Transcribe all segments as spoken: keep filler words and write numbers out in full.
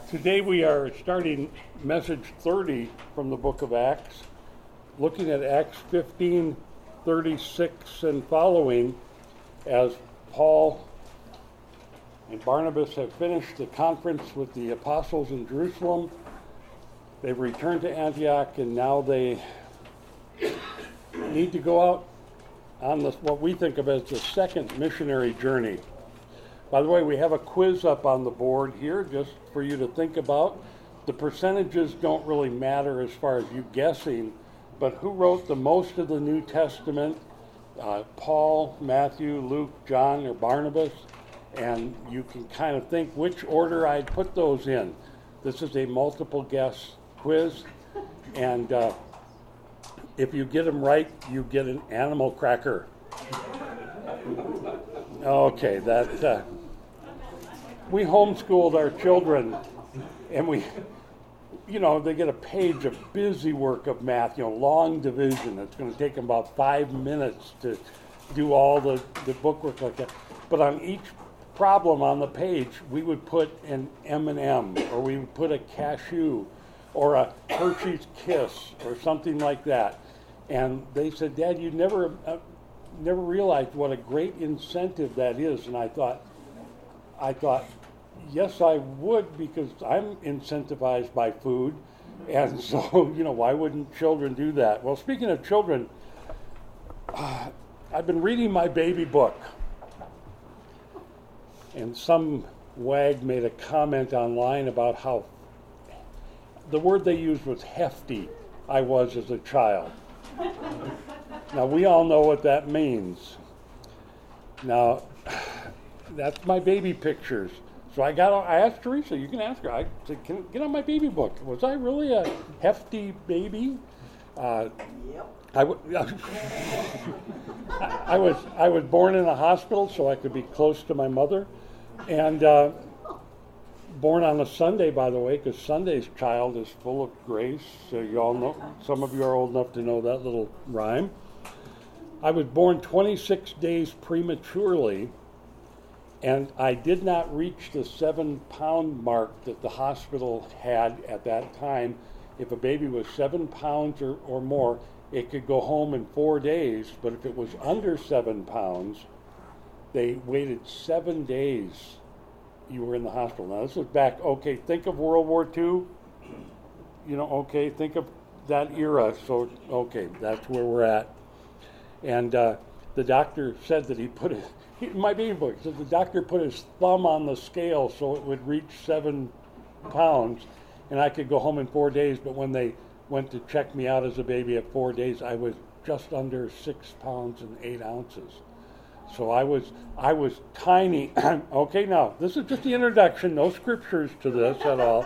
Today we are starting message thirty from the book of Acts, looking at Acts fifteen, thirty-six and following, as Paul and Barnabas have finished the conference with the apostles in Jerusalem. They've returned to Antioch, and now they need to go out on this, what we think of as the second missionary journey. By the way, we have a quiz up on the board here just for you to think about. The percentages don't really matter as far as you guessing, but who wrote the most of the New Testament? Uh, Paul, Matthew, Luke, John, or Barnabas? And you can kind of think which order I'd put those in. This is a multiple guess quiz, and uh, if you get them right, you get an animal cracker. Okay, that uh, we homeschooled our children, and we, you know, they get a page of busy work of math, you know, long division. It's going to take them about five minutes to do all the, the bookwork like that. But on each problem on the page, we would put an M and M, or we would put a cashew, or a Hershey's Kiss, or something like that. And they said, "Dad, you never, uh, never realized what a great incentive that is." And I thought, I thought, yes, I would, because I'm incentivized by food, and so you know, why wouldn't children do that? Well, speaking of children, uh, I've been reading my baby book. And some wag made a comment online about how the word they used was hefty I was as a child. Now, we all know what that means. Now, that's my baby pictures. So I got. I asked Teresa, you can ask her. I said, "Can get on my baby book. Was I really a hefty baby?" Uh, yep. I, w- I was I was born in a hospital so I could be close to my mother, and uh, born on a Sunday, by the way, because Sunday's child is full of grace. So you all know. Some of you are old enough to know that little rhyme. I was born twenty-six days prematurely, and I did not reach the seven-pound mark that the hospital had at that time. If a baby was seven pounds or, or more, it could go home in four days, but if it was under seven pounds, they waited seven days. You were in the hospital. Now, this was back, okay, think of World War Two. You know, okay, think of that era. So, okay, that's where we're at. And uh, the doctor said that he put it, in my baby book, he said the doctor put his thumb on the scale so it would reach seven pounds, and I could go home in four days, but when they went to check me out as a baby at four days, I was just under six pounds and eight ounces. So I was I was tiny. Okay, now, this is just the introduction, no scriptures to this at all.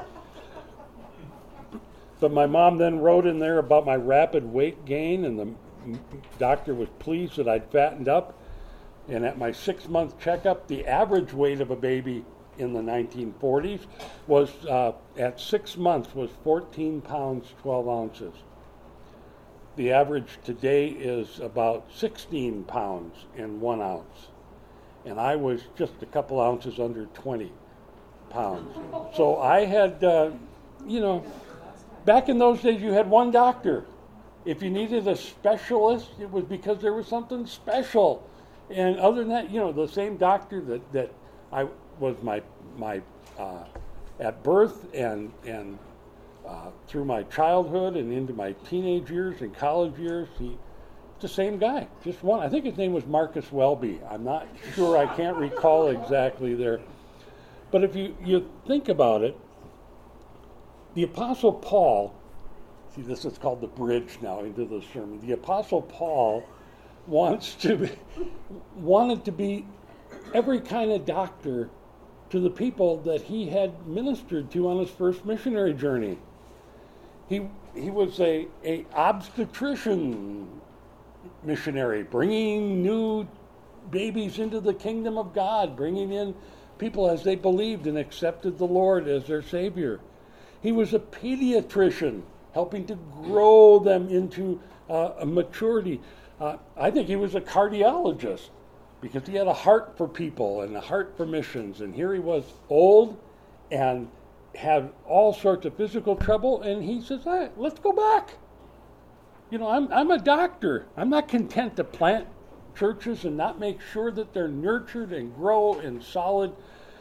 But my mom then wrote in there about my rapid weight gain, and the doctor was pleased that I'd fattened up. And at my six-month checkup, the average weight of a baby in the nineteen forties was, uh, at six months, was fourteen pounds, twelve ounces. The average today is about sixteen pounds and one ounce. And I was just a couple ounces under twenty pounds. So I had, uh, you know, back in those days you had one doctor. If you needed a specialist, it was because there was something special. And other than that, you know, the same doctor that, that I was my my uh, at birth and and uh, through my childhood and into my teenage years and college years, he the same guy, just one. I think his name was Marcus Welby. I'm not sure. I can't recall exactly there. But if you, you think about it, the Apostle Paul, see, this is called the bridge now into the sermon. The Apostle Paul wants to be, wanted to be every kind of doctor to the people that he had ministered to on his first missionary journey. He he was a, a obstetrician missionary, bringing new babies into the kingdom of God, bringing in people as they believed and accepted the Lord as their Savior. He was a pediatrician, helping to grow them into uh, a maturity. Uh, I think he was a cardiologist because he had a heart for people and a heart for missions. And here he was, old and had all sorts of physical trouble, and he says, hey, let's go back. You know, I'm I'm a doctor. I'm not content to plant churches and not make sure that they're nurtured and grow and solid.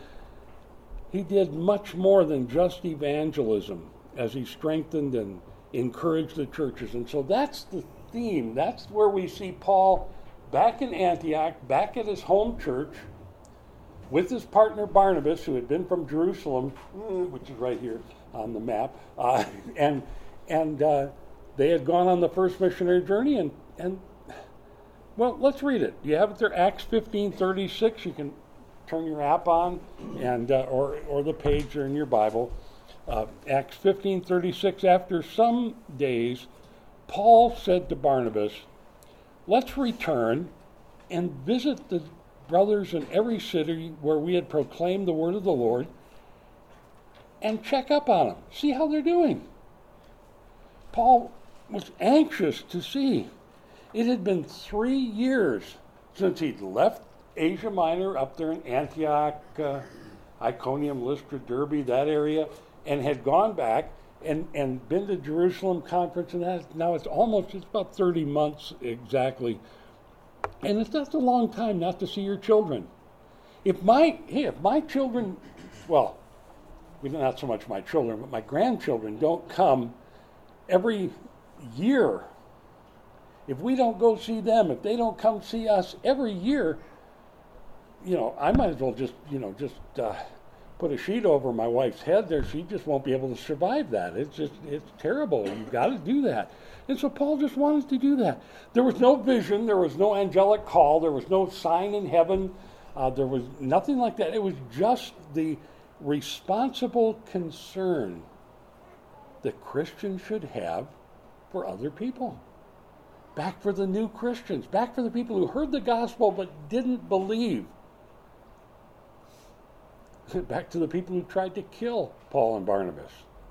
He did much more than just evangelism as he strengthened and encouraged the churches. And so that's the theme. That's where we see Paul back in Antioch, back at his home church, with his partner Barnabas, who had been from Jerusalem, which is right here on the map, uh, and and uh, they had gone on the first missionary journey. And, and well, let's read it. You have it there, Acts fifteen thirty-six. You can turn your app on, and uh, or or the page or in your Bible. Uh, Acts fifteen thirty-six. After some days, Paul said to Barnabas, let's return and visit the brothers in every city where we had proclaimed the word of the Lord, and check up on them, see how they're doing. Paul was anxious to see. It had been three years since he'd left Asia Minor up there in Antioch, uh, Iconium, Lystra, Derbe, that area, and had gone back and, and been to Jerusalem conference, and that. Now it's almost, it's about thirty months exactly. And it's not a long time not to see your children. If my, hey, if my children, well, not so much my children, but my grandchildren don't come every year, if we don't go see them, if they don't come see us every year, you know, I might as well just, you know, just uh, put a sheet over my wife's head there. She just won't be able to survive that. It's just, it's terrible. You've got to do that. And so Paul just wanted to do that. There was no vision. There was no angelic call. There was no sign in heaven. Uh, there was nothing like that. It was just the responsible concern that Christians should have for other people. Back for the new Christians. Back for the people who heard the gospel but didn't believe. Back to the people who tried to kill Paul and Barnabas.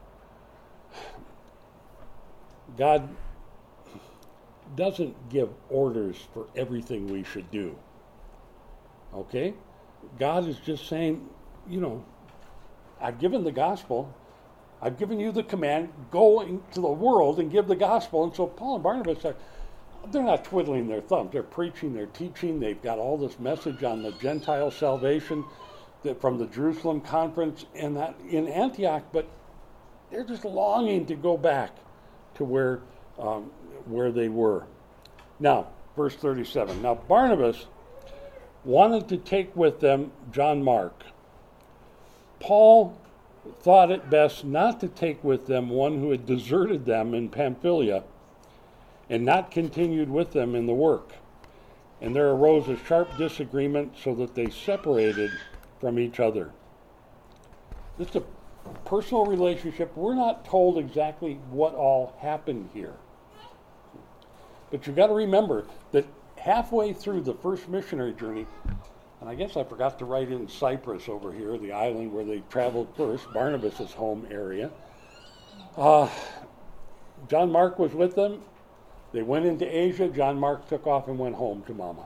God doesn't give orders for everything we should do. Okay? God is just saying, you know, I've given the gospel. I've given you the command, go into the world and give the gospel. And so Paul and Barnabas are, they're not twiddling their thumbs. They're preaching, they're teaching. They've got all this message on the Gentile salvation that from the Jerusalem conference and that in Antioch, but they're just longing to go back to where um, where they were. Now, verse thirty-seven. Now Barnabas wanted to take with them John Mark. Paul thought it best not to take with them one who had deserted them in Pamphylia and not continued with them in the work. And there arose a sharp disagreement so that they separated from each other. It's a personal relationship. We're not told exactly what all happened here. But you've got to remember that halfway through the first missionary journey, and I guess I forgot to write in Cyprus over here, the island where they traveled first, Barnabas' home area. Uh, John Mark was with them. They went into Asia. John Mark took off and went home to Mama.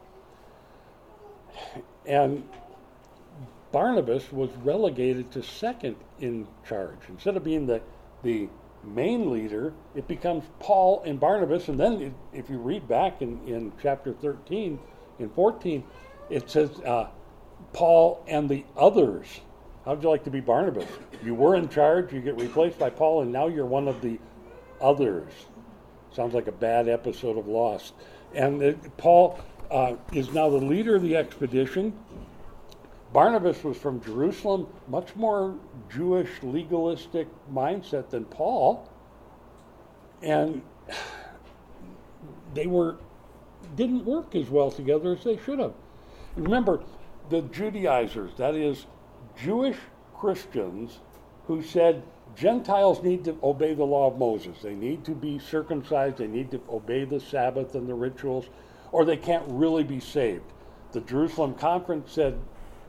And Barnabas was relegated to second in charge. Instead of being the, the main leader, it becomes Paul and Barnabas. And then it, if you read back in, in chapter thirteen and fourteen, it says uh, Paul and the others. How'd you like to be Barnabas? You were in charge, you get replaced by Paul, and now you're one of the others. Sounds like a bad episode of Lost. And it, Paul uh, is now the leader of the expedition. Barnabas was from Jerusalem, much more Jewish legalistic mindset than Paul. And they were didn't work as well together as they should have. Remember, the Judaizers, that is, Jewish Christians who said Gentiles need to obey the law of Moses. They need to be circumcised. They need to obey the Sabbath and the rituals, or they can't really be saved. The Jerusalem Conference said,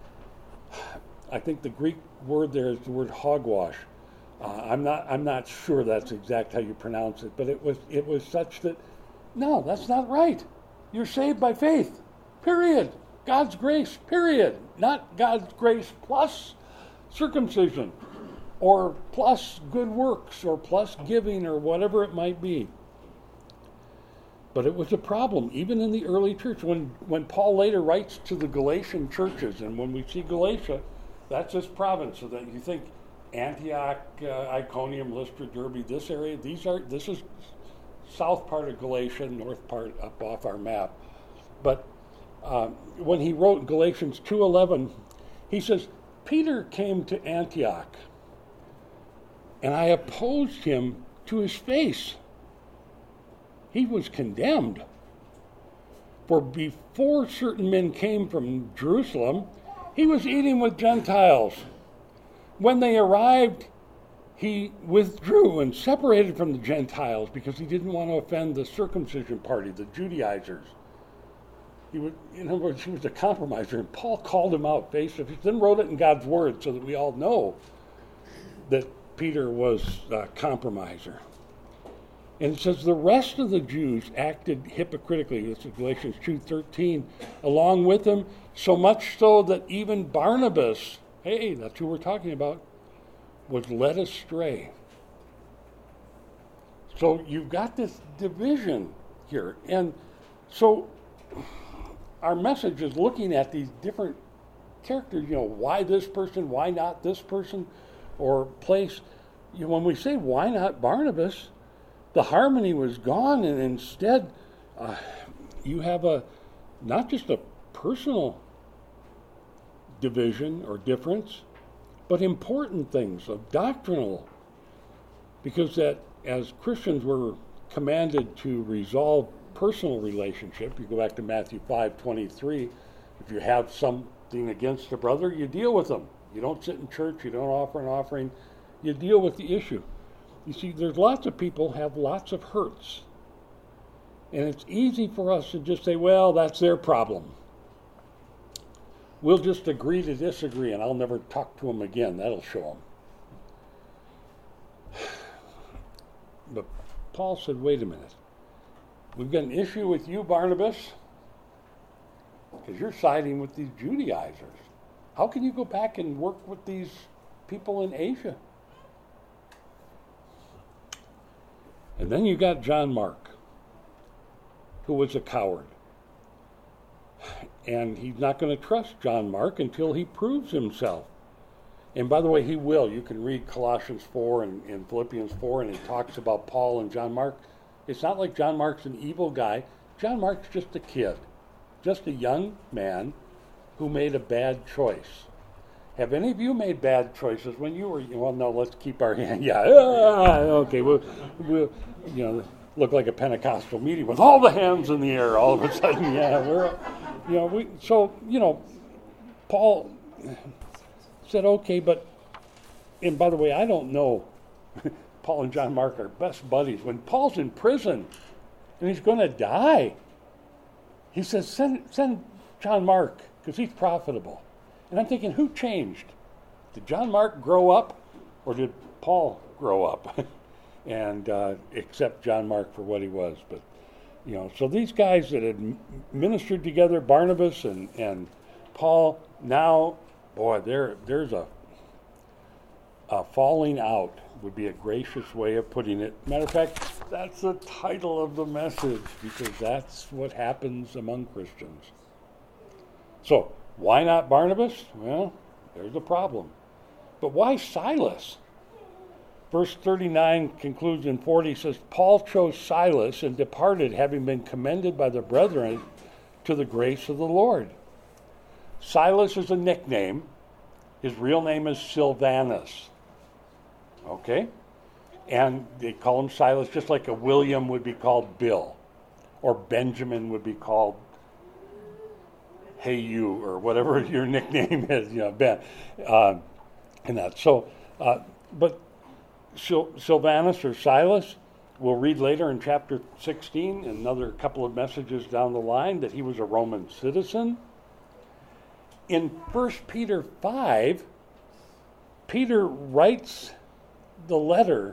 I think the Greek word there is the word hogwash. Uh, I'm not I'm not sure that's exact how you pronounce it, but it was it was such that, no, that's not right. You're saved by faith, period. God's grace, period. Not God's grace plus circumcision. or plus good works, or plus giving, or whatever it might be. But it was a problem, even in the early church. When, when Paul later writes to the Galatian churches, and when we see Galatia, that's this province. So that you think Antioch, uh, Iconium, Lystra, Derbe, this area, these are, this is south part of Galatia, north part up off our map. But uh, when he wrote Galatians two eleven, he says, Peter came to Antioch, and I opposed him to his face. He was condemned. For before certain men came from Jerusalem, he was eating with Gentiles. When they arrived, he withdrew and separated from the Gentiles because he didn't want to offend the circumcision party, the Judaizers. He was, in other words, he was a compromiser, and Paul called him out face to face, then wrote it in God's word so that we all know that Peter was a compromiser. And it says the rest of the Jews acted hypocritically. This is Galatians two thirteen. Along with him, so much so that even Barnabas, hey, that's who we're talking about, was led astray. So you've got this division here. And so our message is looking at these different characters, you know, why this person, why not this person, or place. You know, when we say why not Barnabas, the harmony was gone, and instead uh, you have a not just a personal division or difference, but important things of doctrinal, because that as Christians we're commanded to resolve personal relationship. You go back to Matthew five twenty-three. If you have something against a brother, you deal with them. You don't sit in church, you don't offer an offering, you deal with the issue. You see, there's lots of people have lots of hurts. And it's easy for us to just say, well, that's their problem. We'll just agree to disagree, and I'll never talk to them again. That'll show them. But Paul said, wait a minute. We've got an issue with you, Barnabas, because you're siding with these Judaizers. How can you go back and work with these people in Asia? And then you got John Mark, who was a coward. And he's not going to trust John Mark until he proves himself. And by the way, he will. You can read Colossians four and, and Philippians four, and it talks about Paul and John Mark. It's not like John Mark's an evil guy. John Mark's just a kid, just a young man who made a bad choice. Have any of you made bad choices when you were, well, no, let's keep our hand, yeah, ah, okay, we'll, we'll, you know, look like a Pentecostal meeting with all the hands in the air all of a sudden, yeah, we're, you know, we, so, you know, Paul said, okay, but, and by the way, I don't know, Paul and John Mark are best buddies. When Paul's in prison and he's going to die, he says, send, send John Mark, because he's profitable. And I'm thinking, who changed? Did John Mark grow up, or did Paul grow up and uh, accept John Mark for what he was? But, you know, so these guys that had ministered together, Barnabas and, and Paul, now, boy, there there's a, a falling out would be a gracious way of putting it. Matter of fact, that's the title of the message, because that's what happens among Christians. So, why not Barnabas? Well, there's a problem. But why Silas? Verse thirty-nine concludes in forty, says, Paul chose Silas and departed, having been commended by the brethren to the grace of the Lord. Silas is a nickname. His real name is Silvanus. Okay? And they call him Silas, just like a William would be called Bill, or Benjamin would be called Hey You, or whatever your nickname is, you know, Ben, uh, and that. So, uh, but Sil- Silvanus or Silas, we'll read later in chapter sixteen, another couple of messages down the line, that he was a Roman citizen. In First Peter five, Peter writes the letter,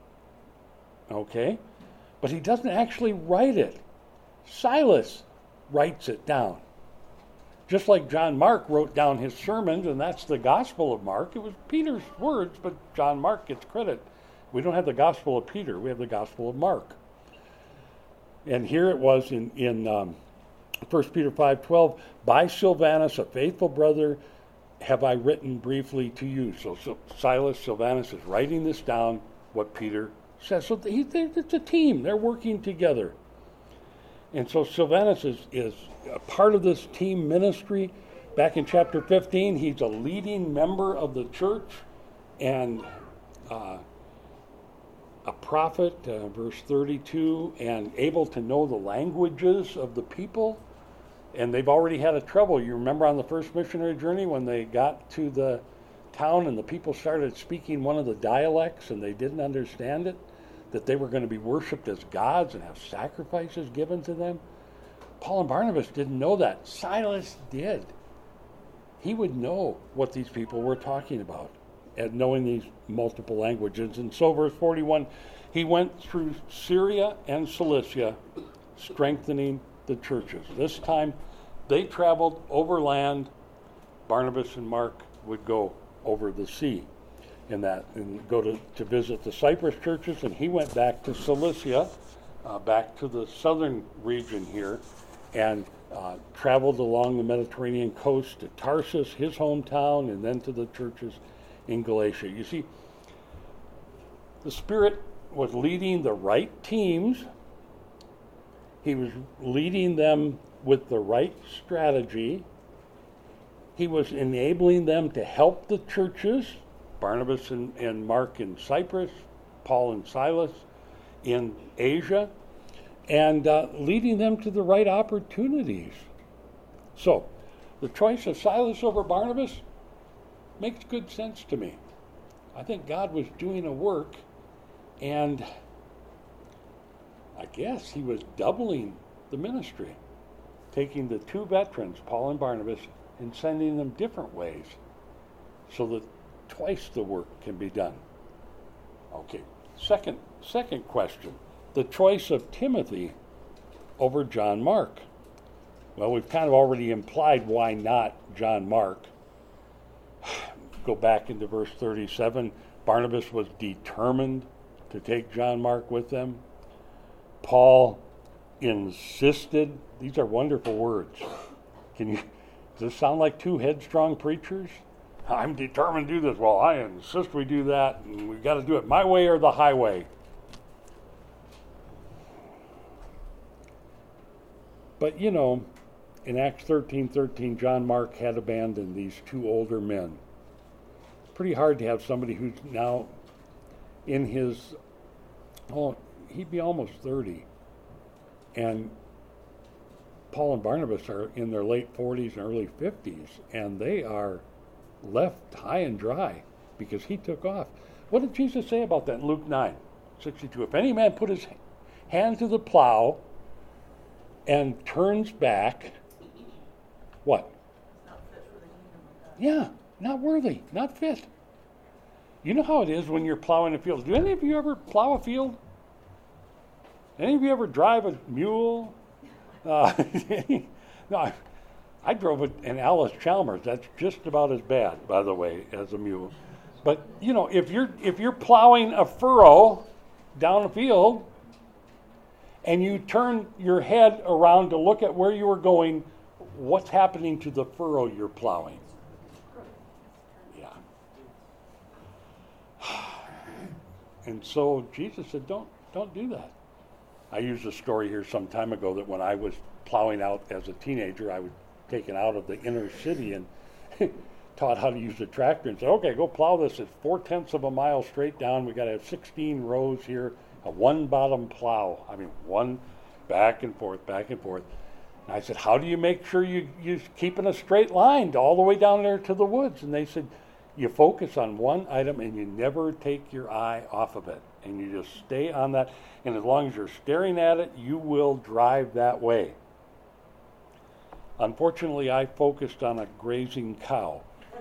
okay, but he doesn't actually write it. Silas writes it down. Just like John Mark wrote down his sermons, and that's the Gospel of Mark. It was Peter's words, but John Mark gets credit. We don't have the Gospel of Peter. We have the Gospel of Mark. And here it was in, in um, First Peter five twelve, by Silvanus, a faithful brother, have I written briefly to you. So, so Silas, Silvanus is writing this down, what Peter says. So he, it's a team. They're working together. And so Silvanus is, is a part of this team ministry. Back in chapter fifteen, he's a leading member of the church and uh, a prophet, uh, verse thirty-two, and able to know the languages of the people. And they've already had a trouble. You remember on the first missionary journey when they got to the town and the people started speaking one of the dialects and they didn't understand it, that they were going to be worshipped as gods and have sacrifices given to them? Paul and Barnabas didn't know that. Silas did. He would know what these people were talking about, and knowing these multiple languages. And so, verse forty-one, he went through Syria and Cilicia, strengthening the churches. This time, they traveled overland. Barnabas and Mark would go over the sea in that and go to, to visit the Cyprus churches, and he went back to Cilicia, uh, back to the southern region here, and uh, traveled along the Mediterranean coast to Tarsus, his hometown, and then to the churches in Galatia. You see, the Spirit was leading the right teams. He was leading them with the right strategy. He was enabling them to help the churches, Barnabas and, and Mark in Cyprus, Paul and Silas in Asia, and uh, leading them to the right opportunities. So, the choice of Silas over Barnabas makes good sense to me. I think God was doing a work, and I guess he was doubling the ministry, taking the two veterans, Paul and Barnabas, and sending them different ways so that twice the work can be done. Okay, second, second question, the choice of Timothy over John Mark. Well, we've kind of already implied why not John Mark. Go back into verse thirty-seven. Barnabas was determined to take John Mark with them. Paul insisted. These are wonderful words. Can you, does this sound like two headstrong preachers? I'm determined to do this. Well, I insist we do that, and we've got to do it my way or the highway. But, you know, in Acts thirteen thirteen, John Mark had abandoned these two older men. Pretty hard to have somebody who's now in his, oh, he'd be almost thirty. And Paul and Barnabas are in their late forties and early fifties, and they are left high and dry because he took off. What did Jesus say about that in Luke nine sixty-two? If any man put his hand to the plow and turns back, what? Not fit for the kingdom of God. Yeah, not worthy, not fit. You know how it is when you're plowing a field. Do any of you ever plow a field? Any of you ever drive a mule? Uh, no, I, I drove an Alice Chalmers. That's just about as bad, by the way, as a mule. But you know, if you're if you're plowing a furrow down a field, and you turn your head around to look at where you were going, what's happening to the furrow you're plowing? Yeah. And so Jesus said, don't don't do that. I used a story here some time ago that when I was plowing out as a teenager, I was taken out of the inner city and taught how to use a tractor and said, okay, go plow this. It's four-tenths of a mile straight down. We've got to have sixteen rows here, a one-bottom plow. I mean, one back and forth, back and forth. And I said, how do you make sure you, you keep in a straight line all the way down there to the woods? And they said, you focus on one item and you never take your eye off of it. And you just stay on that. And as long as you're staring at it, you will drive that way. Unfortunately, I focused on a grazing cow.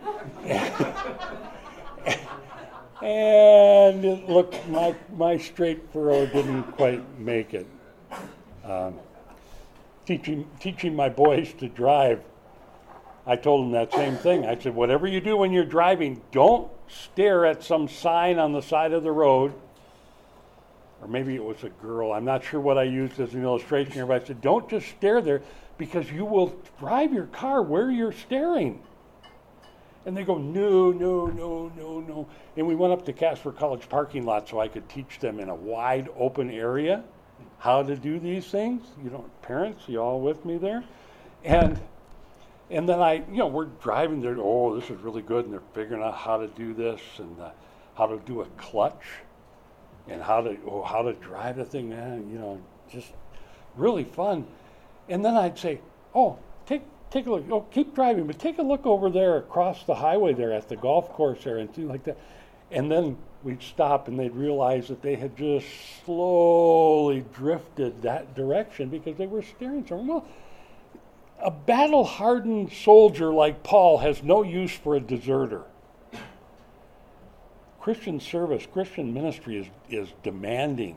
And it looked, my, my straight furrow didn't quite make it. Um, teaching, teaching my boys to drive, I told him that same thing. I said, whatever you do when you're driving, don't stare at some sign on the side of the road. Or maybe it was a girl. I'm not sure what I used as an illustration here, but I said, don't just stare there because you will drive your car where you're staring. And they go, no, no, no, no, no. And we went up to Casper College parking lot so I could teach them in a wide open area how to do these things. You know, parents, you all with me there? And and then I, you know, we're driving there. Oh, this is really good. And they're figuring out how to do this and uh, how to do a clutch and how to oh, how to drive the thing, man. You know, just really fun. And then I'd say, oh, take take a look. Oh, keep driving, but take a look over there across the highway there at the golf course there and things like that. And then we'd stop and they'd realize that they had just slowly drifted that direction because they were steering somewhere. Well, a battle-hardened soldier like Paul has no use for a deserter. Christian service, Christian ministry is, is demanding.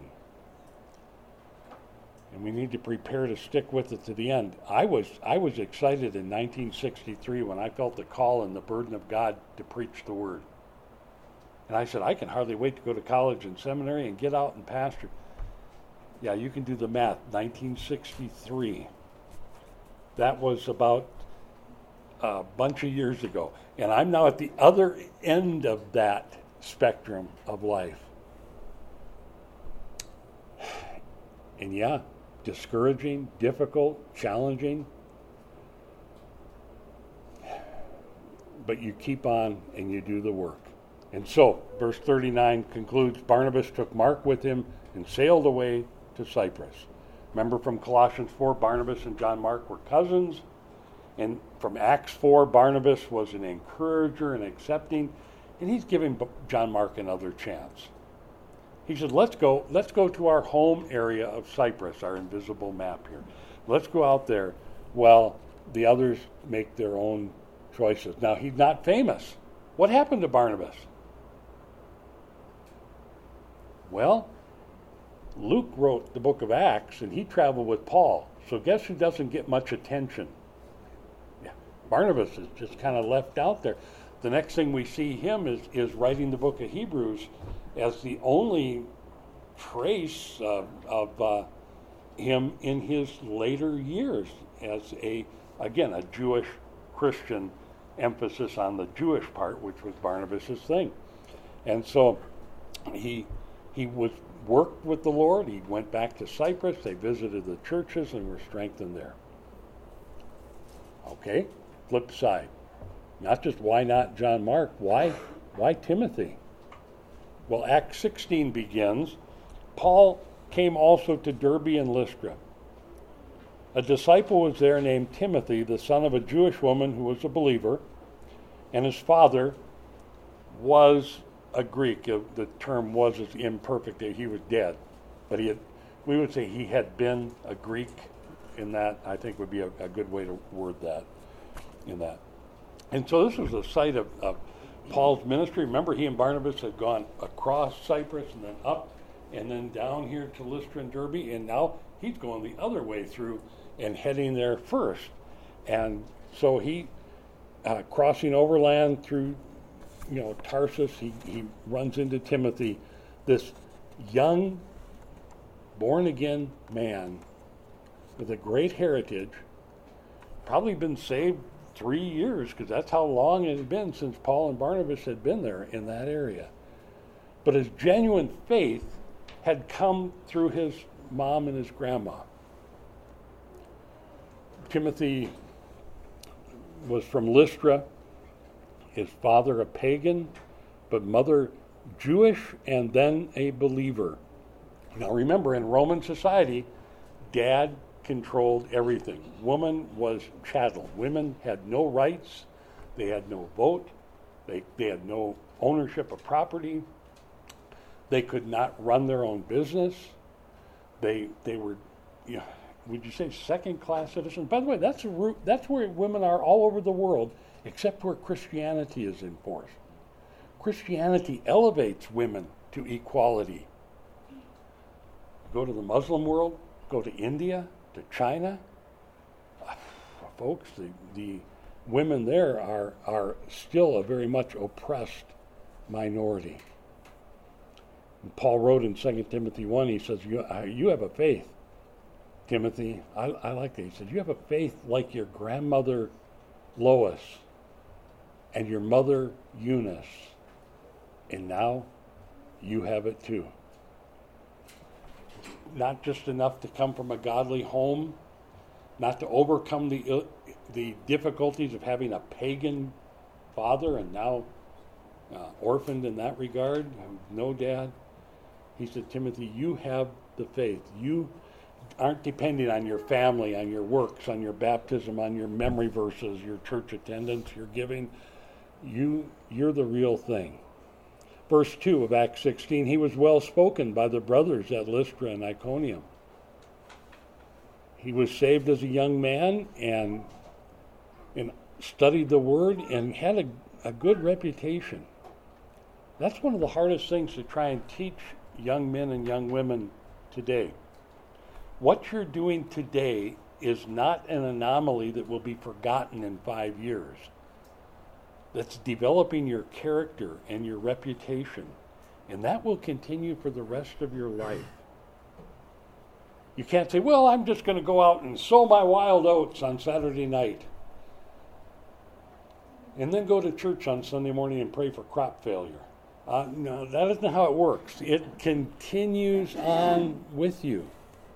And we need to prepare to stick with it to the end. I was I was excited in nineteen sixty-three when I felt the call and the burden of God to preach the word. And I said, I can hardly wait to go to college and seminary and get out and pastor. Yeah, you can do the math. nineteen sixty-three. That was about a bunch of years ago. And I'm now at the other end of that spectrum of life. And yeah, discouraging, difficult, challenging. But you keep on and you do the work. And so, verse thirty-nine concludes, Barnabas took Mark with him and sailed away to Cyprus. Remember from Colossians four, Barnabas and John Mark were cousins. And from Acts four, Barnabas was an encourager and accepting. And he's giving John Mark another chance. He said, let's go, let's go to our home area of Cyprus, our invisible map here. Let's go out there while the others make their own choices. Now, he's not famous. What happened to Barnabas? Well, Luke wrote the book of Acts, and he traveled with Paul. So guess who doesn't get much attention? Yeah, Barnabas is just kind of left out there. The next thing we see him is, is writing the book of Hebrews as the only trace uh, of uh, him in his later years as a, again, a Jewish Christian, emphasis on the Jewish part, which was Barnabas's thing. And so he he was worked with the Lord. He went back to Cyprus. They visited the churches and were strengthened there. Okay, flip side. Not just why not John Mark, why why Timothy? Well, Acts sixteen begins. Paul came also to Derbe and Lystra. A disciple was there named Timothy, the son of a Jewish woman who was a believer, and his father was a Greek. The term was is imperfect. He was dead, but he had, we would say he had been a Greek in that, I think would be a, a good way to word that in that. And so this was the site of, of Paul's ministry. Remember, he and Barnabas had gone across Cyprus and then up and then down here to Lystra and Derbe, and now he's going the other way through and heading there first. And so he, uh, crossing overland through, you know, Tarsus, he, he runs into Timothy, this young, born-again man with a great heritage, probably been saved three years, because that's how long it had been since Paul and Barnabas had been there in that area. But his genuine faith had come through his mom and his grandma. Timothy was from Lystra, his father a pagan, but mother Jewish and then a believer. Now remember, in Roman society, dad controlled everything. Woman was chattel. Women had no rights. They had no vote. They, they had no ownership of property. They could not run their own business. They they were, you know, would you say second-class citizens? By the way, that's a root, that's where women are all over the world, except where Christianity is enforced. Christianity elevates women to equality. Go to the Muslim world, go to India, to China. Uh, folks, the, the women there are, are still a very much oppressed minority. And Paul wrote in Second Timothy one, he says, you, uh, you have a faith, Timothy. I, I like that. He says, you have a faith like your grandmother Lois and your mother Eunice. And now you have it too. Not just enough to come from a godly home, not to overcome the the difficulties of having a pagan father and now uh, orphaned in that regard, no dad. He said, Timothy, you have the faith. You aren't depending on your family, on your works, on your baptism, on your memory verses, your church attendance, your giving. You, you're the real thing. Verse two of Acts sixteen, he was well spoken by the brothers at Lystra and Iconium. He was saved as a young man and, and studied the word and had a, a good reputation. That's one of the hardest things to try and teach young men and young women today. What you're doing today is not an anomaly that will be forgotten in five years. That's developing your character and your reputation. And that will continue for the rest of your life. You can't say, well, I'm just going to go out and sow my wild oats on Saturday night. And then go to church on Sunday morning and pray for crop failure. Uh, no, that isn't how it works. It continues on with you.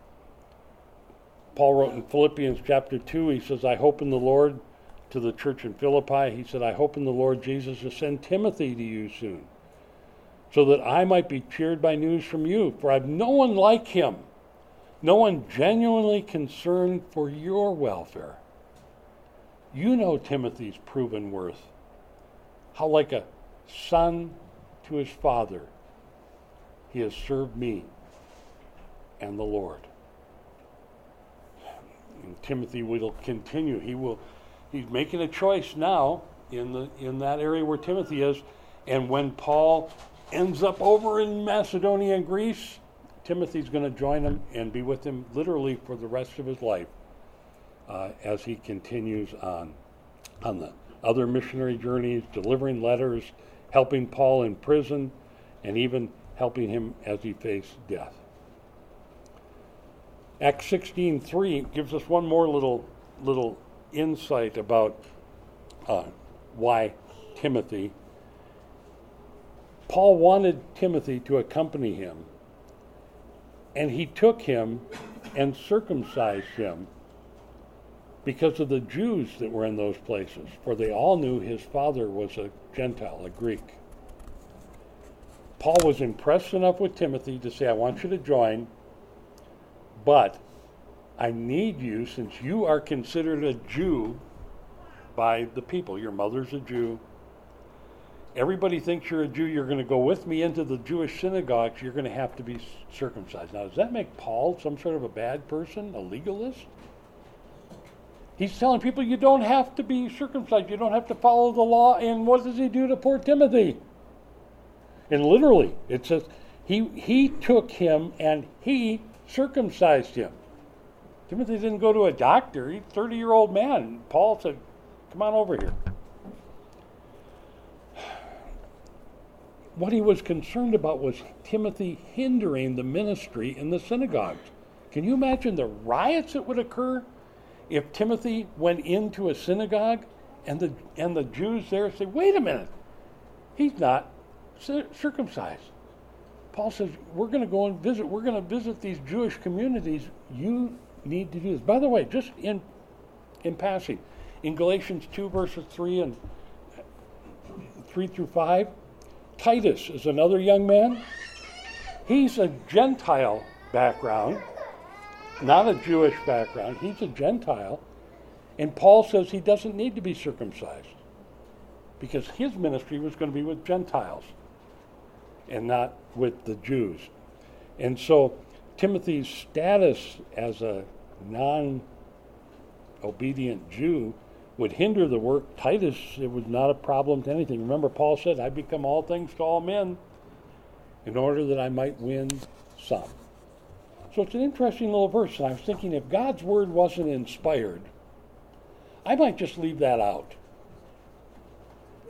Paul wrote in Philippians chapter two, he says, I hope in the Lord, to the church in Philippi, he said, I hope in the Lord Jesus to send Timothy to you soon, so that I might be cheered by news from you. For I've no one like him, no one genuinely concerned for your welfare. You know Timothy's proven worth, how like a son to his father he has served me and the Lord. And Timothy will continue. He will He's making a choice now in the in that area where Timothy is. And when Paul ends up over in Macedonia and Greece, Timothy's going to join him and be with him literally for the rest of his life uh, as he continues on on the other missionary journeys, delivering letters, helping Paul in prison, and even helping him as he faced death. Acts sixteen three gives us one more little little insight about uh, why Timothy. Paul wanted Timothy to accompany him, and he took him and circumcised him because of the Jews that were in those places, for they all knew his father was a Gentile, a Greek. Paul was impressed enough with Timothy to say, I want you to join, but I need you, since you are considered a Jew by the people. Your mother's a Jew. Everybody thinks you're a Jew. You're going to go with me into the Jewish synagogues. You're going to have to be circumcised. Now, does that make Paul some sort of a bad person, a legalist? He's telling people you don't have to be circumcised. You don't have to follow the law. And what does he do to poor Timothy? And literally, it says, he, he took him and he circumcised him. Timothy didn't go to a doctor. He's a thirty-year-old man. Paul said, come on over here. What he was concerned about was Timothy hindering the ministry in the synagogues. Can you imagine the riots that would occur if Timothy went into a synagogue and the and the Jews there say, wait a minute, he's not circumcised. Paul says, we're going to go and visit, we're going to visit these Jewish communities. You need to do this. By the way, just in in passing, in Galatians two verses three and three through five, Titus is another young man. He's a Gentile background, not a Jewish background. He's a Gentile. And Paul says he doesn't need to be circumcised because his ministry was going to be with Gentiles and not with the Jews. And so Timothy's status as a non-obedient Jew would hinder the work. Titus, it was not a problem to anything. Remember, Paul said, I become all things to all men in order that I might win some. So it's an interesting little verse, and I was thinking if God's word wasn't inspired, I might just leave that out.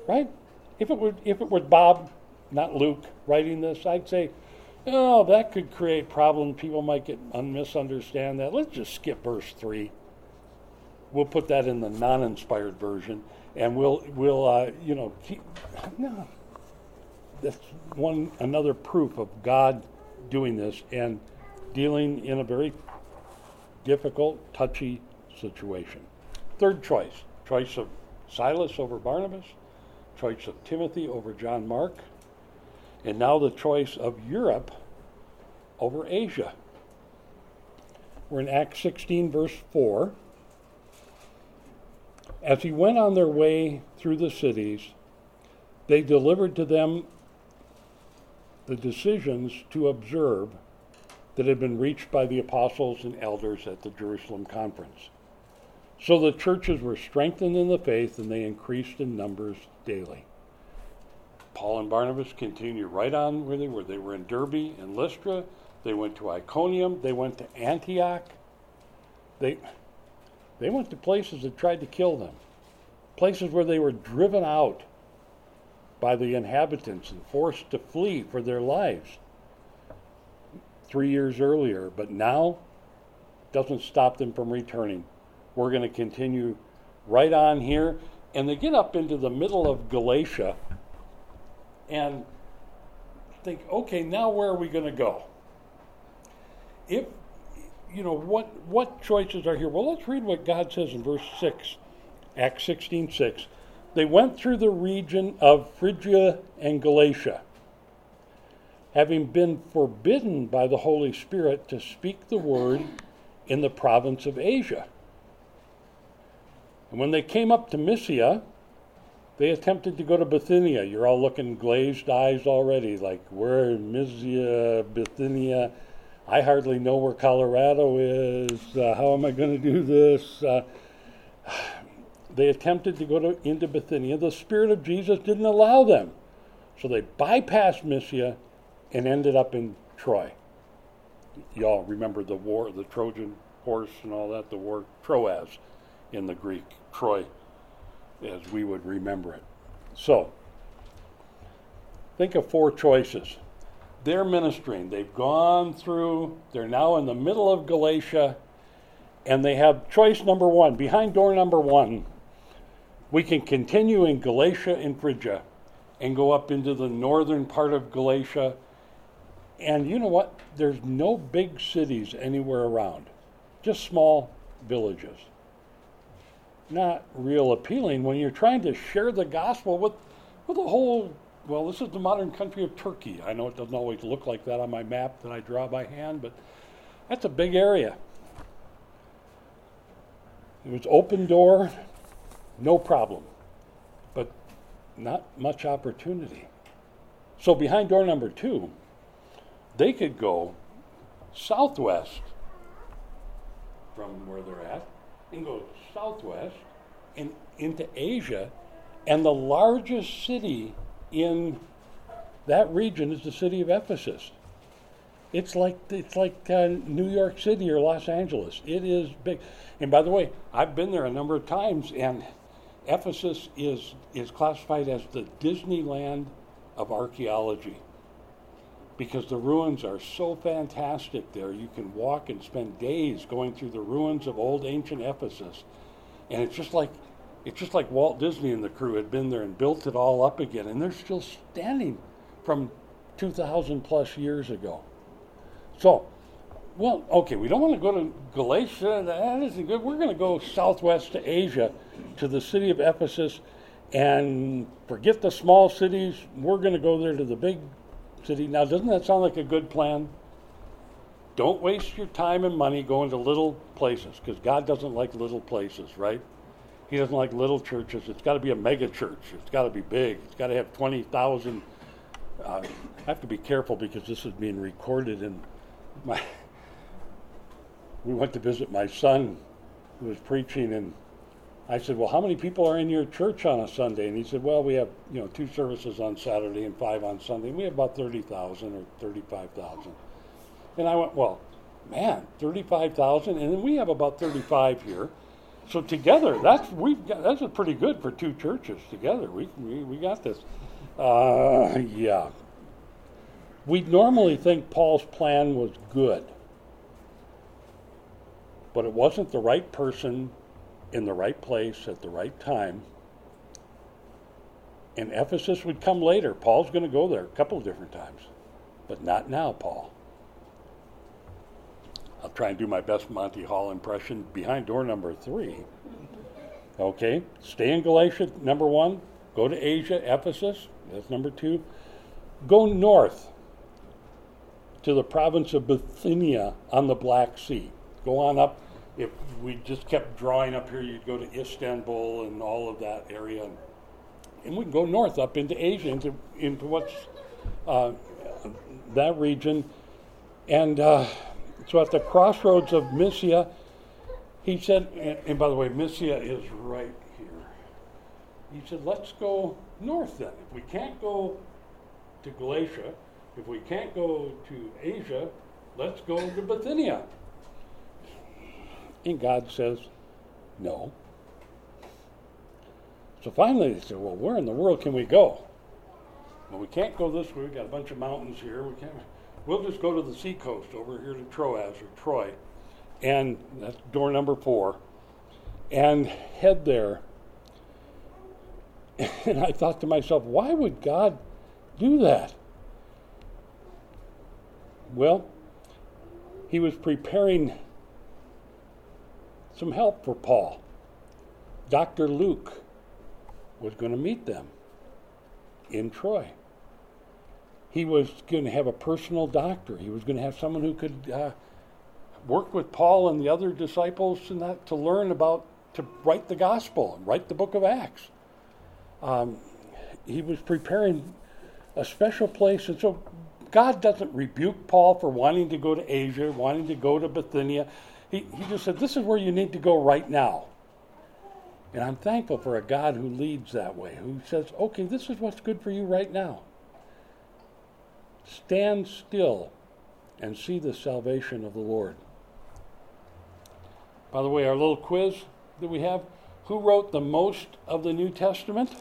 right? If it were, if it was Bob, not Luke, writing this, I'd say, oh, that could create problems. People might get un- misunderstand that. Let's just skip verse three. We'll put that in the non-inspired version, and we'll we'll uh, you know keep. No, that's one another proof of God doing this and dealing in a very difficult, touchy situation. Third choice: choice of Silas over Barnabas, choice of Timothy over John Mark, and now the choice of Europe over Asia. We're in Acts sixteen, verse four. As he went on their way through the cities, they delivered to them the decisions to observe that had been reached by the apostles and elders at the Jerusalem conference. So the churches were strengthened in the faith, and they increased in numbers daily. Paul and Barnabas continued right on where they were. They were in Derbe and Lystra. They went to Iconium. They went to Antioch. They... They went to places that tried to kill them, places where they were driven out by the inhabitants and forced to flee for their lives three years earlier. But now, doesn't stop them from returning. We're going to continue right on here. And they get up into the middle of Galatia and think, okay, now where are we going to go? If You know, what what choices are here? Well, let's read what God says in verse six, Acts sixteen six. They went through the region of Phrygia and Galatia, having been forbidden by the Holy Spirit to speak the word in the province of Asia. And when they came up to Mysia, they attempted to go to Bithynia. You're all looking glazed eyes already, like, where Mysia, Bithynia? I hardly know where Colorado is. Uh, how am I going to do this? Uh, they attempted to go to, into Bithynia. The Spirit of Jesus didn't allow them. So they bypassed Mysia and ended up in Troy. Y'all remember the war, the Trojan horse and all that, the war, Troas in the Greek, Troy, as we would remember it. So, think of four choices. They're ministering. They've gone through, they're now in the middle of Galatia, and they have choice number one. Behind door number one, we can continue in Galatia and Phrygia and go up into the northern part of Galatia. And you know what? There's no big cities anywhere around, just small villages. Not real appealing when you're trying to share the gospel with, with a whole. Well, this is the modern country of Turkey. I know it doesn't always look like that on my map that I draw by hand, but that's a big area. It was open door, no problem, but not much opportunity. So behind door number two, they could go southwest from where they're at and go southwest and into Asia, and the largest city in that region is the city of Ephesus. It's like it's like uh, New York City or Los Angeles. It is big. And by the way, I've been there a number of times, and Ephesus is is classified as the Disneyland of archaeology because the ruins are so fantastic there. You can walk and spend days going through the ruins of old ancient Ephesus, and it's just like It's just like Walt Disney and the crew had been there and built it all up again, and they're still standing from two thousand plus years ago. So, well, okay, we don't want to go to Galatia. That isn't good. We're going to go southwest to Asia, to the city of Ephesus, and forget the small cities. We're going to go there to the big city. Now, doesn't that sound like a good plan? Don't waste your time and money going to little places, because God doesn't like little places, right? He doesn't like little churches. It's got to be a mega church. It's got to be big. It's got to have twenty thousand. Uh, I have to be careful because this is being recorded. And my, we went to visit my son who was preaching, and I said, well, how many people are in your church on a Sunday? And he said, well, we have you know two services on Saturday and five on Sunday. We have about thirty thousand or thirty-five thousand. And I went, well, man, thirty-five thousand? And then we have about thirty-five here. So together, that's we've got, that's a pretty good for two churches together. We we, we got this. Uh, yeah. We normally think Paul's plan was good, but it wasn't the right person in the right place at the right time. And Ephesus would come later. Paul's going to go there a couple of different times, but not now, Paul. I'll try and do my best Monty Hall impression behind door number three. Okay, stay in Galatia, number one. Go to Asia, Ephesus, that's number two. Go north to the province of Bithynia on the Black Sea. Go on up. If we just kept drawing up here, you'd go to Istanbul and all of that area. And we can go north up into Asia, into, into what's uh, that region. And uh, so at the crossroads of Mysia, he said, and, and by the way, Mysia is right here. He said, let's go north then. If we can't go to Galatia, if we can't go to Asia, let's go to Bithynia. And God says, no. So finally they said, well, where in the world can we go? Well, we can't go this way. We've got a bunch of mountains here. We can't. We'll just go to the seacoast over here to Troas or Troy. And that's door number four. And head there. And I thought to myself, why would God do that? Well, he was preparing some help for Paul. Doctor Luke was going to meet them in Troy. He was going to have a personal doctor. He was going to have someone who could uh, work with Paul and the other disciples and that to learn about, to write the gospel and write the book of Acts. Um, he was preparing a special place. And so God doesn't rebuke Paul for wanting to go to Asia, wanting to go to Bithynia. He, he just said, this is where you need to go right now. And I'm thankful for a God who leads that way, who says, okay, this is what's good for you right now. Stand still and see the salvation of the Lord. By the way, our little quiz that we have, who wrote the most of the New Testament?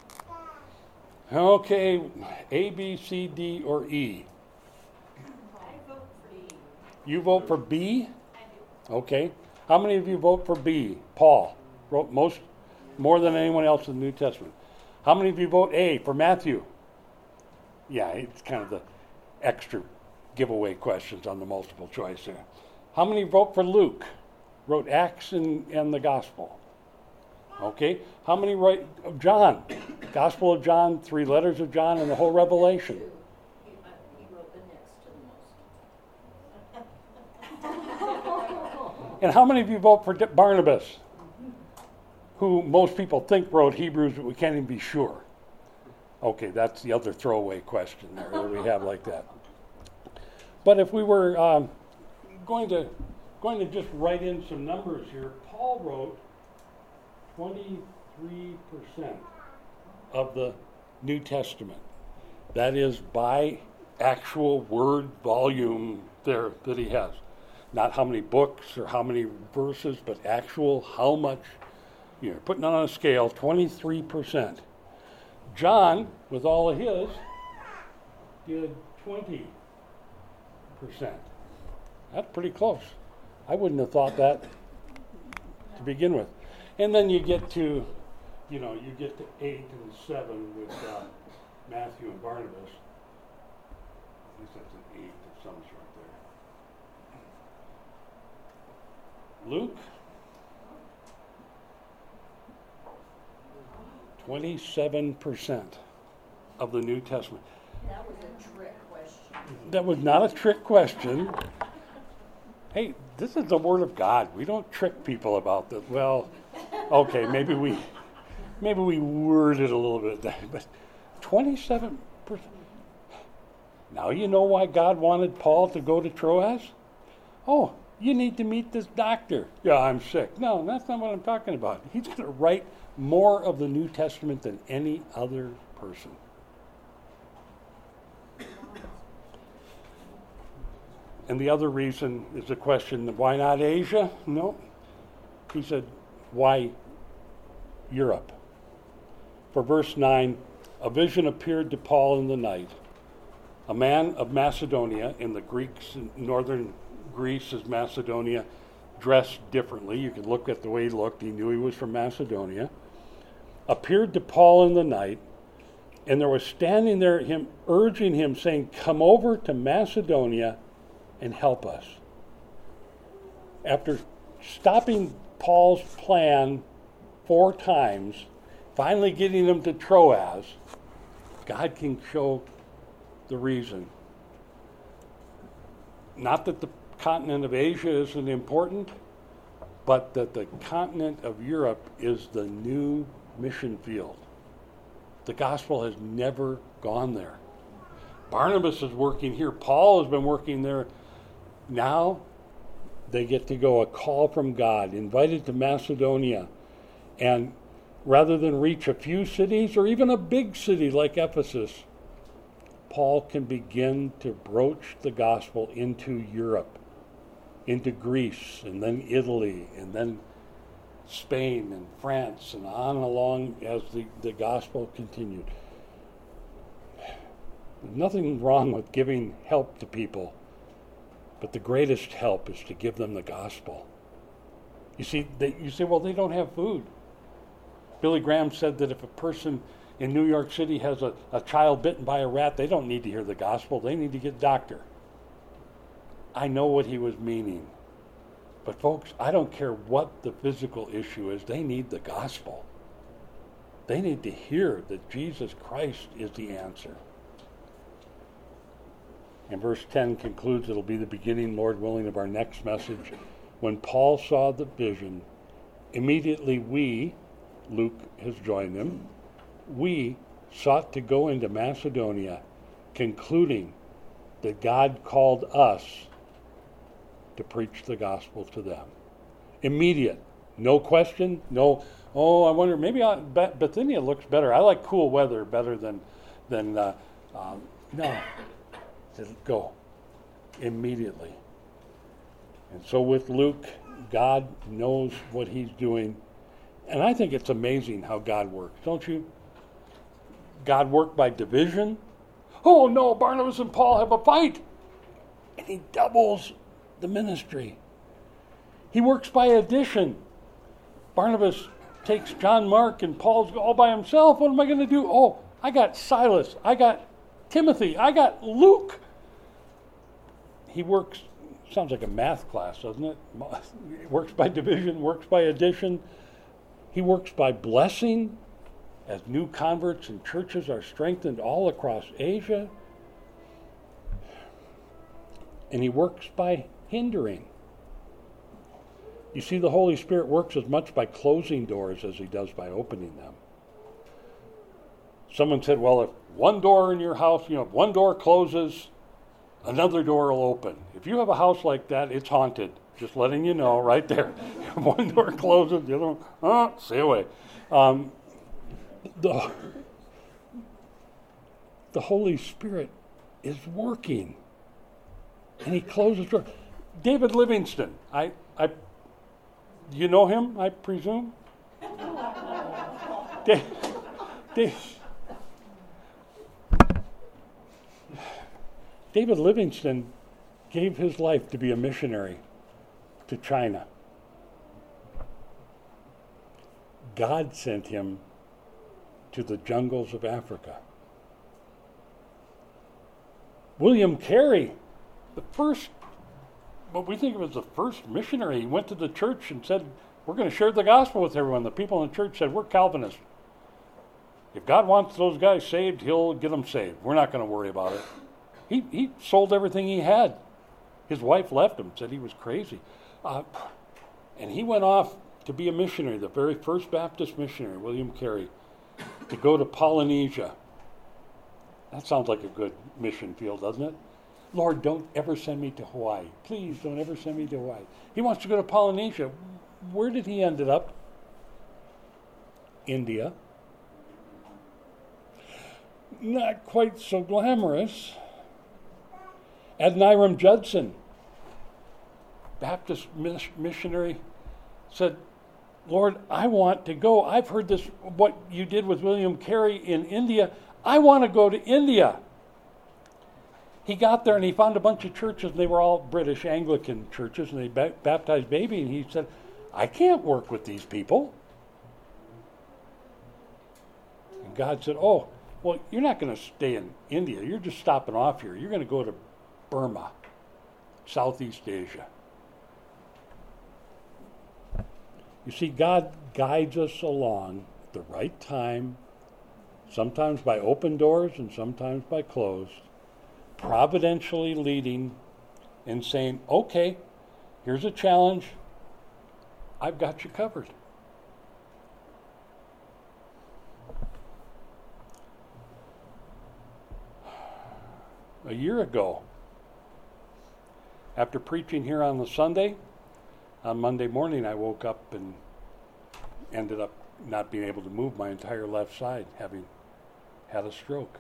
Okay, A, B, C, D, or E? I vote for E. You vote for B? I do. Okay. How many of you vote for B? Paul wrote most, more than anyone else in the New Testament. How many of you vote A for Matthew? Yeah, it's kind of the extra giveaway questions on the multiple choice there. How many vote for Luke? Wrote Acts and, and the Gospel. Okay. How many write John? Gospel of John, three letters of John, and the whole Revelation. He, uh, he wrote the next to the most. And how many of you vote for Barnabas? Who most people think wrote Hebrews, but we can't even be sure. Okay, that's the other throwaway question there that we have like that. But if we were um, going to going to just write in some numbers here, Paul wrote twenty-three percent of the New Testament. That is by actual word volume there that he has. Not how many books or how many verses, but actual how much. You're putting it on a scale, twenty-three percent. John, with all of his, did twenty percent. That's pretty close. I wouldn't have thought that to begin with. And then you get to, you know, you get to eight and seven with uh, Matthew and Barnabas. At least that's an eight that sums right there. Luke, twenty-seven percent of the New Testament. That was a trick question. That was not a trick question. Hey, this is the Word of God. We don't trick people about this. Well, okay, maybe we maybe we word it a little bit, but twenty-seven percent. Now you know why God wanted Paul to go to Troas? Oh, you need to meet this doctor. Yeah, I'm sick. No, that's not what I'm talking about. He's going to write more of the New Testament than any other person. And the other reason is the question, why not Asia? No. He said, Why Europe? For verse nine, a vision appeared to Paul in the night. A man of Macedonia, in the Greeks, northern Greece is Macedonia, dressed differently. You can look at the way he looked. He knew he was from Macedonia. Appeared to Paul in the night, and there was standing there him urging him, saying, come over to Macedonia and help us. After stopping Paul's plan four times, finally getting him to Troas, God can show the reason. Not that the continent of Asia isn't important, but that the continent of Europe is the new mission field. The gospel has never gone there. Barnabas is working here. Paul has been working there. Now they get to go, a call from God, invited to Macedonia. And rather than reach a few cities or even a big city like Ephesus, Paul can begin to broach the gospel into Europe, into Greece, and then Italy, and then Spain and France, and on along as the, the gospel continued. There's nothing wrong with giving help to people, but the greatest help is to give them the gospel. You see, they, you say, well, they don't have food. Billy Graham said that if a person in New York City has a, a child bitten by a rat, they don't need to hear the gospel. They need to get a doctor. I know what he was meaning. But folks, I don't care what the physical issue is. They need the gospel. They need to hear that Jesus Christ is the answer. And verse ten concludes, it'll be the beginning, Lord willing, of our next message. When Paul saw the vision, immediately we, Luke has joined them, we sought to go into Macedonia, concluding that God called us to preach the gospel to them. Immediate. No question. No, oh, I wonder, maybe I, Bithynia looks better. I like cool weather better than, than uh, um, no. Go. Immediately. And so with Luke, God knows what he's doing. And I think it's amazing how God works, don't you? God worked by division. Oh no, Barnabas and Paul have a fight. And he doubles the ministry. He works by addition. Barnabas takes John Mark and Paul's all by himself. What am I going to do? Oh, I got Silas. I got Timothy. I got Luke. He works, sounds like a math class, doesn't it? He works by division, works by addition. He works by blessing as new converts and churches are strengthened all across Asia. And he works by hindering. You see, the Holy Spirit works as much by closing doors as he does by opening them. Someone said, well, if one door in your house, you know, if one door closes, another door will open. If you have a house like that, it's haunted. Just letting you know right there. One door closes, the other one, oh, stay away. Um, the, the Holy Spirit is working. And he closes doors. David Livingston, I, I, you know him, I presume? Dave, Dave, David Livingston gave his life to be a missionary to China. God sent him to the jungles of Africa. William Carey, the first, what we think of as the first missionary, he went to the church and said, we're going to share the gospel with everyone. The people in the church said, we're Calvinists. If God wants those guys saved, he'll get them saved. We're not going to worry about it. He, he sold everything he had. His wife left him, said he was crazy. Uh, and he went off to be a missionary, the very first Baptist missionary, William Carey, to go to Polynesia. That sounds like a good mission field, doesn't it? Lord, don't ever send me to Hawaii. Please don't ever send me to Hawaii. He wants to go to Polynesia. Where did he end up? India. Not quite so glamorous. Adoniram Judson, Baptist missionary, said, Lord, I want to go. I've heard this, what you did with William Carey in India. I want to go to India. He got there and he found a bunch of churches, and they were all British Anglican churches, and they ba- baptized baby, and he said, I can't work with these people. And God said, oh, well, you're not going to stay in India. You're just stopping off here. You're going to go to Burma, Southeast Asia. You see, God guides us along at the right time, sometimes by open doors and sometimes by closed, providentially leading and saying, okay, here's a challenge. I've got you covered. A year ago, after preaching here on the Sunday, on Monday morning I woke up and ended up not being able to move my entire left side, having had a stroke.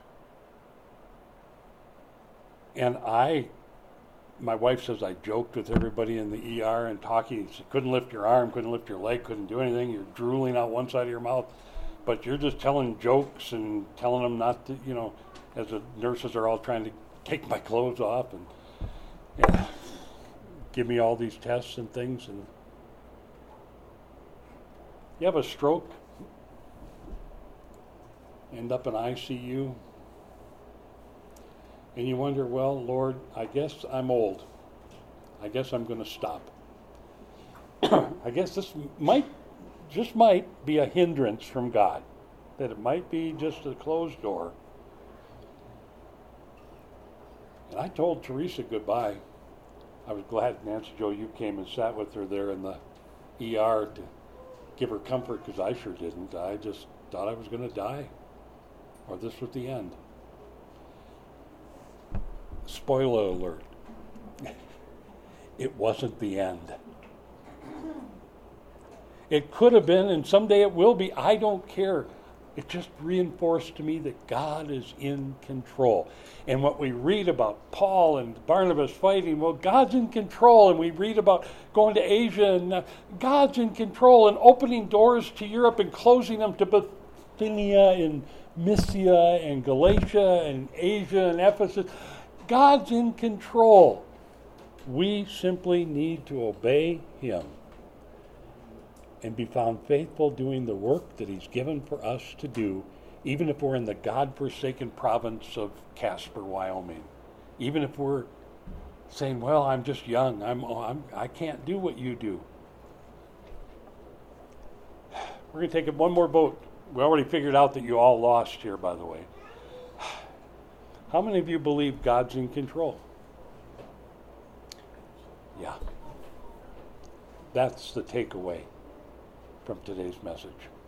And I, my wife says I joked with everybody in the E R and talking. She couldn't lift your arm, couldn't lift your leg, couldn't do anything. You're drooling out one side of your mouth, but you're just telling jokes and telling them not to, you know, as the nurses are all trying to take my clothes off and yeah, give me all these tests and things. And you have a stroke, end up in I C U, and you wonder, well, Lord, I guess I'm old. I guess I'm going to stop. I guess this might, just might be a hindrance from God, that it might be just a closed door. And I told Teresa goodbye. I was glad, Nancy Joe, you came and sat with her there in the E R to give her comfort, because I sure didn't. I just thought I was going to die, or this was the end. Spoiler alert. It wasn't the end. It could have been, and someday it will be. I don't care. It just reinforced to me that God is in control. And what we read about Paul and Barnabas fighting, well, God's in control. And we read about going to Asia, and uh, God's in control, and opening doors to Europe and closing them to Bithynia and Mysia and Galatia and Asia and Ephesus. God's in control. We simply need to obey Him and be found faithful doing the work that He's given for us to do, even if we're in the God-forsaken province of Casper, Wyoming. Even if we're saying, well, I'm just young, I'm, I'm, I can't do what you do. We're going to take one more vote. We already figured out that you all lost here, by the way. How many of you believe God's in control? Yeah. That's the takeaway from today's message.